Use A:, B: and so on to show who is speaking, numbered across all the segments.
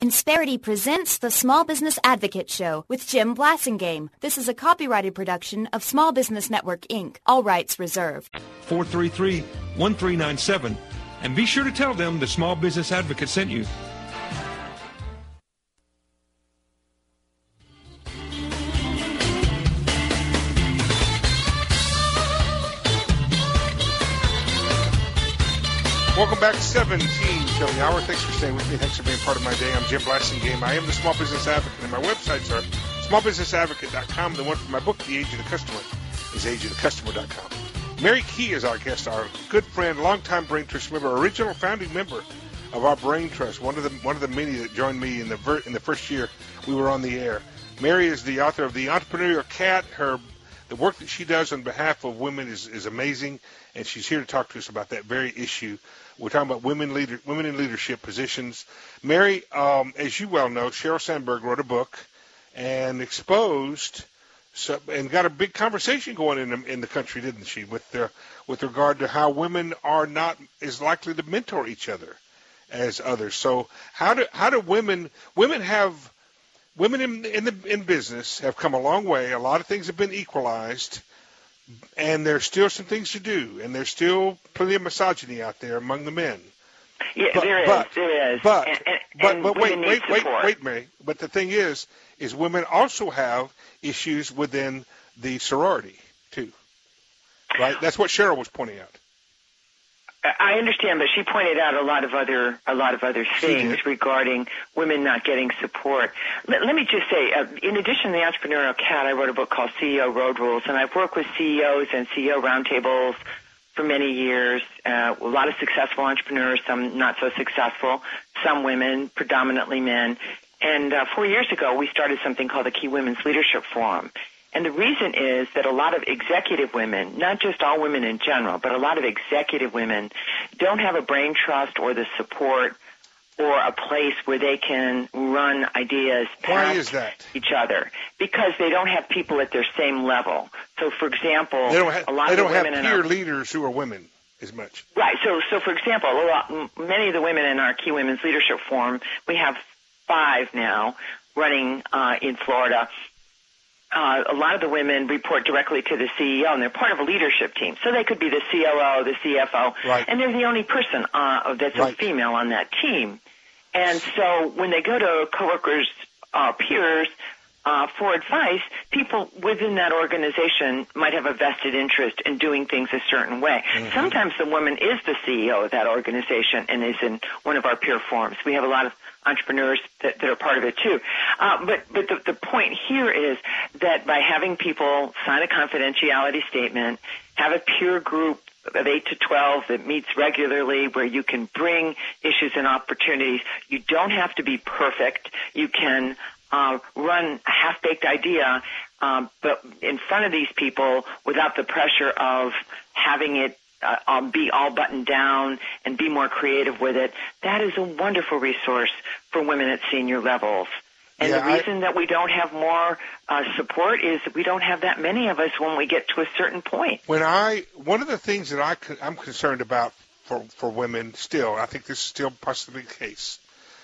A: Insperity presents the Small Business Advocate Show with Jim Blasingame. This is a copyrighted production of Small Business Network, Inc. All rights reserved.
B: 433-1397. And be sure to tell them the Small Business Advocate sent you.
C: Welcome back to 17 till the hour. Thanks for staying with me. Thanks for being part of my day. I'm Jim Blasingame. I am the Small Business Advocate, and my websites are smallbusinessadvocate.com. The one for my book, The Age of the Customer, is ageofthecustomer.com. Mary Key is our guest, our good friend, longtime Brain Trust member, original founding member of our Brain Trust, one of the many that joined me in the first year we were on the air. Mary is the author of The Entrepreneurial Cat. The work that she does on behalf of women is amazing, and she's here to talk to us about that very issue. We're talking about women in leadership positions. Mary, as you well know, Sheryl Sandberg wrote a book and exposed and got a big conversation going in the country, didn't she, with regard to how women are not as likely to mentor each other as others. So how do women in business have come a long way. A lot of things have been equalized, and there's still some things to do, and there's still plenty of misogyny out there among the men.
D: Yeah, there is.
C: But wait, Mary. But the thing is women also have issues within the sorority too, right? That's what Sheryl was pointing out.
D: I understand, but she pointed out a lot of other things regarding women not getting support. Let me just say, in addition to The Entrepreneurial Cat, I wrote a book called CEO Road Rules, and I've worked with CEOs and CEO roundtables for many years. A lot of successful entrepreneurs, some not so successful, some women, predominantly men. And 4 years ago, we started something called the Key Women's Leadership Forum. And the reason is that a lot of executive women, not just all women in general, but a lot of executive women don't have a brain trust or the support or a place where they can run ideas past each other, because they don't have people at their same level. So, for example, a lot of the women
C: have peer leaders who are women as much.
D: Right. So for example, many of the women in our Key Women's Leadership Forum, we have 5 now running in Florida. A lot of the women report directly to the CEO, and they're part of a leadership team. So they could be the COO, the CFO, and they're the only person that's a female on that team. And so when they go to coworkers, peers, for advice, people within that organization might have a vested interest in doing things a certain way. Mm-hmm. Sometimes the woman is the CEO of that organization and is in one of our peer forums. We have a lot of entrepreneurs that are part of it too. But the point here is that by having people sign a confidentiality statement, have a peer group of 8 to 12 that meets regularly, where you can bring issues and opportunities. You don't have to be perfect. You can run a half-baked idea, but in front of these people without the pressure of having it be all buttoned down and be more creative with it. That is a wonderful resource for women at senior levels. And the reason that we don't have more support is that we don't have that many of us when we get to a certain point.
C: One of the things that I'm concerned about for women still, I think this is still possibly the case.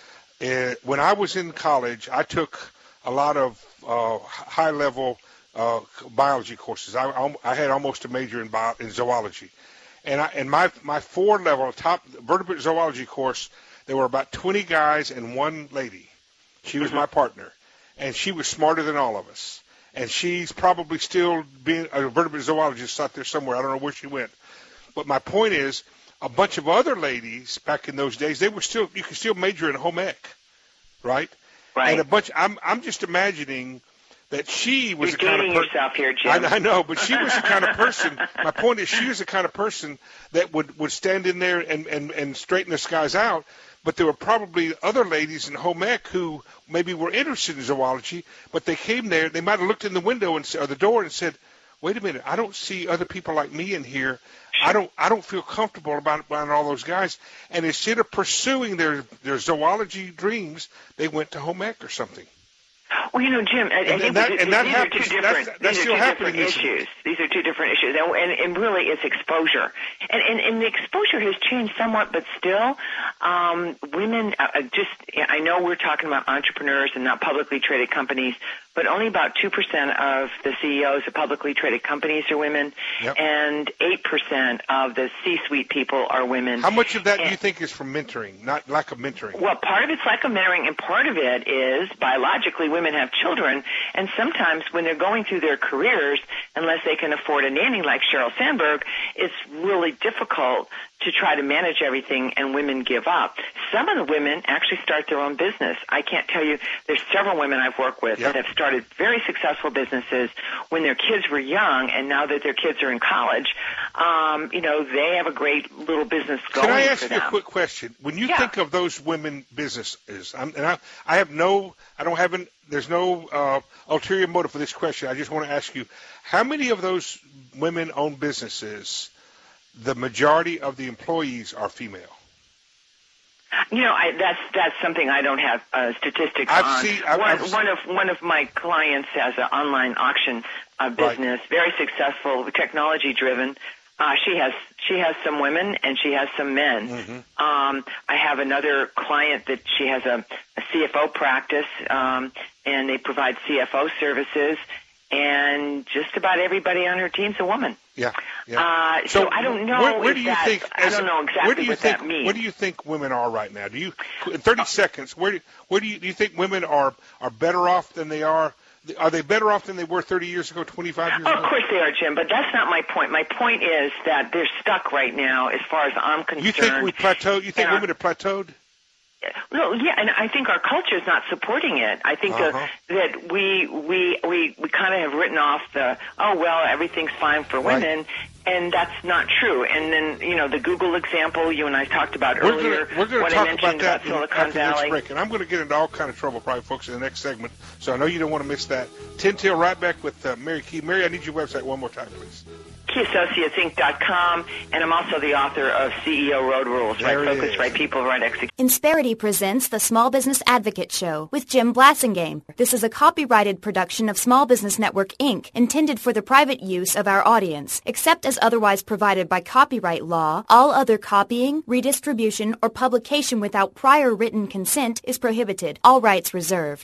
C: When I was in college, I took a lot of high-level biology courses. I had almost a major in zoology. And my 4-level top vertebrate zoology course, there were about 20 guys and 1 lady. She was my partner, and she was smarter than all of us. And she's probably still being a vertebrate zoologist out there somewhere. I don't know where she went. But my point is, a bunch of other ladies back in those days, you could still major in home ec, right?
D: Right.
C: And I'm just imagining that she was the kind of person.
D: Yourself here, Jim.
C: I know, but she was the kind of person. My point is, she was the kind of person that would stand in there and straighten this guys out. But there were probably other ladies in home ec who maybe were interested in zoology, but they came there. They might have looked in the window or the door and said, "Wait a minute, I don't see other people like me in here. I don't feel comfortable about all those guys." And instead of pursuing their zoology dreams, they went to home ec or something.
D: Well, Jim, I think
C: happens. That's still happening.
D: Issues. These are two different issues, and really, it's exposure. And the exposure has changed somewhat, but still, women. I know we're talking about entrepreneurs and not publicly traded companies, but only about 2% of the CEOs of publicly traded companies are women, and 8% of the C-suite people are women.
C: How much of that do you think is from mentoring, not lack of mentoring?
D: Well, part of it's lack of mentoring, and part of it is biologically women have children, and sometimes when they're going through their careers, unless they can afford a nanny like Sheryl Sandberg, it's really difficult to try to manage everything, and women give up. Some of the women actually start their own business. I can't tell you, there's several women I've worked with that have started very successful businesses when their kids were young, and now that their kids are in college, they have a great little business going for them.
C: Can I ask you a quick question? When you think of those women businesses, there's no ulterior motive for this question. I just want to ask you, how many of those women-owned businesses, the majority of the employees are female?
D: That's something I don't have statistics on. One of my clients has an online auction business, very successful, technology driven. She has some women and she has some men. Mm-hmm. I have another client that she has a CFO practice, and they provide CFO services. And just about everybody on her team's a woman.
C: Yeah.
D: So I don't know. I don't know exactly what that means.
C: What do you think women are right now? Do you, in 30 seconds, do you think women are better off than they are? Are they better off than they were 30 years ago, 25 years ago?
D: Of course they are, Jim, but that's not my point. My point is that they're stuck right now, as far as I'm concerned.
C: You think we plateaued? You think women have plateaued?
D: Well, yeah, and I think our culture is not supporting it. I think that we kind of have written off everything's fine for women, and that's not true. And then, the Google example you and I talked about earlier.
C: We're going to talk about that
D: Silicon Valley.
C: Next break, and I'm going to get into all kind of trouble, probably, folks, in the next segment. So I know you don't want to miss that. 10 till right back with Mary Key. Mary, I need your website one more time, please.
D: KeyAssociatesInc.com, and I'm also the author of CEO Road Rules, Right Focus, Right People, Right Execution.
A: Insperity presents the Small Business Advocate Show with Jim Blassingame. This is a copyrighted production of Small Business Network, Inc., intended for the private use of our audience. Except as otherwise provided by copyright law, all other copying, redistribution, or publication without prior written consent is prohibited. All rights reserved.